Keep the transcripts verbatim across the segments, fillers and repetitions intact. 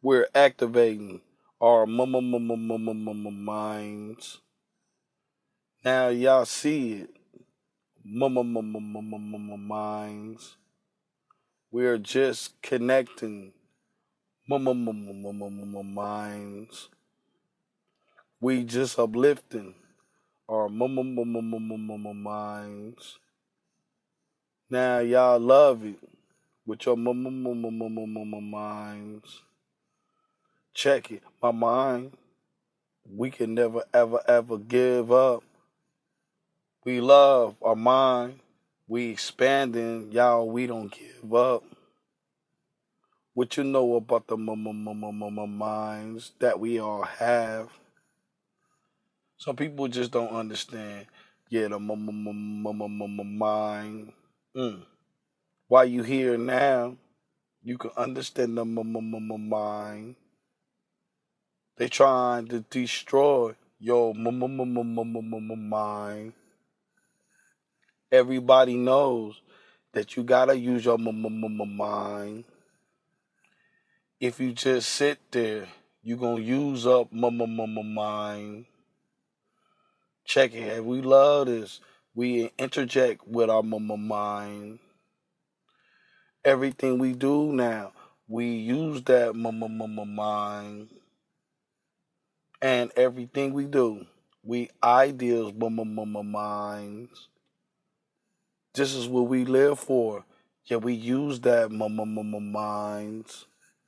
We're activating our mama mama mama mama minds. Now y'all see it. Mama mama mama mama minds. We're just connecting mama mama mama mama minds. We just uplifting our mama mama mama mama minds. Now y'all love it with your mama mama mama mama minds. Check it, my mind. We can never ever ever give up. We love our mind. We expanding, y'all. We don't give up. What you know about the mama mama mama minds that we all have? Some people just don't understand. Yeah, the mama mama mama mama mind. Mm. While you here now, you can understand the mama mama mind. They trying to destroy your mama mama mama mama mind. Everybody knows that you gotta use your mama mama mind. If you just sit there, you gonna use up mama mama mind. Check it. If we love this, we interject with our mama mind. Everything we do now, we use that mama mama mind. And everything we do, we ideals mama mama minds. This is what we live for. Yeah, we use that mama mama minds.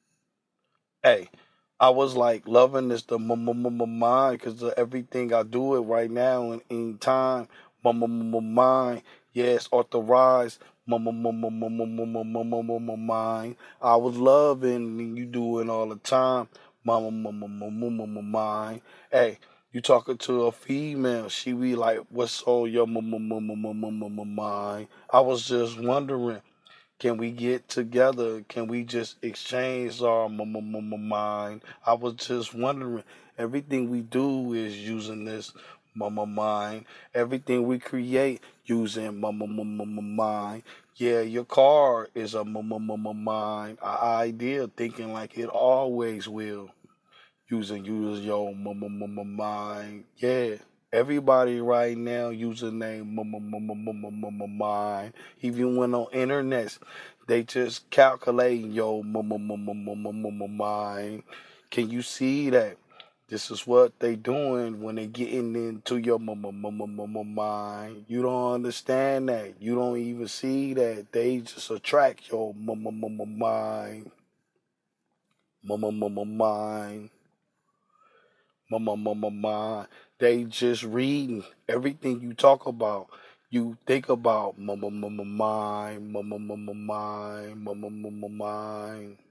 Hey, I was like loving this the mama mama mind because of everything I do it right now and in time. Mama mama mind. Yes, authorized. Mama mama mama mama mama mama mind. I was loving and you do it all the time. Mama mama mama mama mind. Hey, you talking to a female, she be like, what's on your mama mama mama mama mind? I was just wondering, can we get together? Can we just exchange our mama mama mind? I was just wondering, everything we do is using this mama mind. Everything we create using mama mama mama mind. Yeah, your car is a mama mama mind. An idea thinking like it always will. Using use your mama mama mind. Yeah. Everybody right now using their mama mama mama mama mind. Even when on internet, they just calculating your mama mama mama mama mind. Can you see that? This is what they doing when they getting into your mama mama mama mind. You don't understand that. You don't even see that. They just attract your mama mama mind. Mama mama mind. Mama, mama, mind. They just reading everything you talk about. You think about mama, mama, mind, mama, mama, mind, mama, mama, mind.